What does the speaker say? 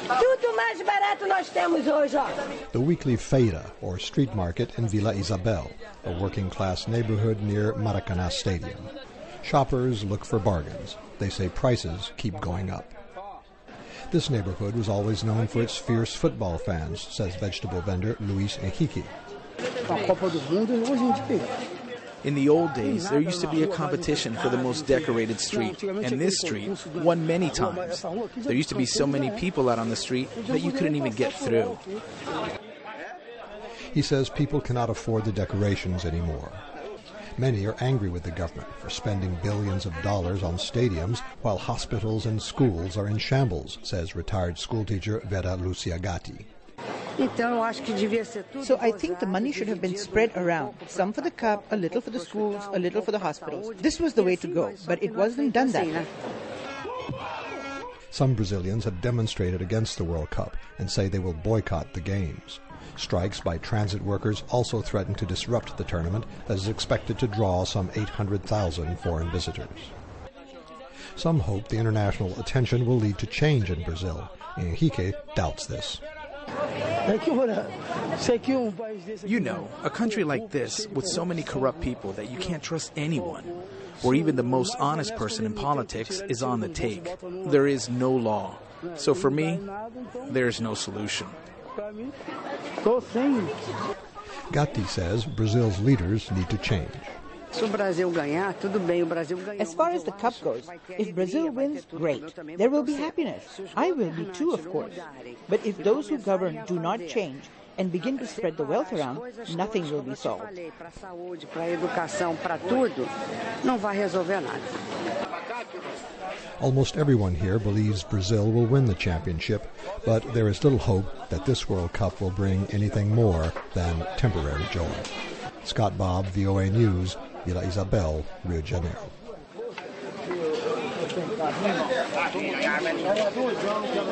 Tudo mais barato nós temos hoje, ó. The weekly feira, or street market in Vila Isabel, a working-class neighborhood near Maracanã Stadium. Shoppers look for bargains. They say prices keep going up. This neighborhood was always known for its fierce football fans, says vegetable vendor Luis Henrique. In the old days, there used to be a competition for the most decorated street, and this street won many times. There used to be so many people out on the street that you couldn't even get through. He says people cannot afford the decorations anymore. Many are angry with the government for spending billions of dollars on stadiums while hospitals and schools are in shambles, says retired schoolteacher Vera Lucia Gatti. So I think the money should have been spread around, some for the cup, a little for the schools, a little for the hospitals. This was the way to go, but it wasn't done that way. Some Brazilians have demonstrated against the World Cup and say they will boycott the games. Strikes by transit workers also threaten to disrupt the tournament that is expected to draw some 800,000 foreign visitors. Some hope the international attention will lead to change in Brazil. Henrique doubts this. You know, a country like this, with so many corrupt people that you can't trust anyone, or even the most honest person in politics is on the take. There is no law. So for me, there is no solution. Gatti says Brazil's leaders need to change. As far as the cup goes, if Brazil wins, great. There will be happiness. I will be too, of course. But if those who govern do not change and begin to spread the wealth around, nothing will be solved. Almost everyone here believes Brazil will win the championship, but there is little hope that this World Cup will bring anything more than temporary joy. Scott Bob, VOA News, Vila Isabel, Rio de Janeiro.